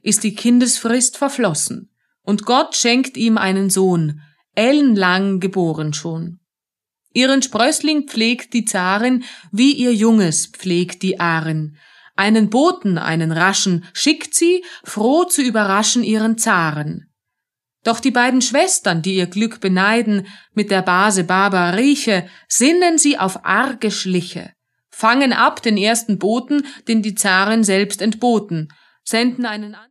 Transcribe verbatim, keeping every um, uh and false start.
ist die Kindesfrist verflossen, und Gott schenkt ihm einen Sohn, ellenlang geboren schon. Ihren Sprössling pflegt die Zarin, wie ihr Junges pflegt die Arin. Einen Boten, einen raschen, schickt sie, froh zu überraschen ihren Zaren. Doch die beiden Schwestern, die ihr Glück beneiden, mit der Base Baba rieche, sinnen sie auf arge Schliche, fangen ab den ersten Boten, den die Zarin selbst entboten, senden einen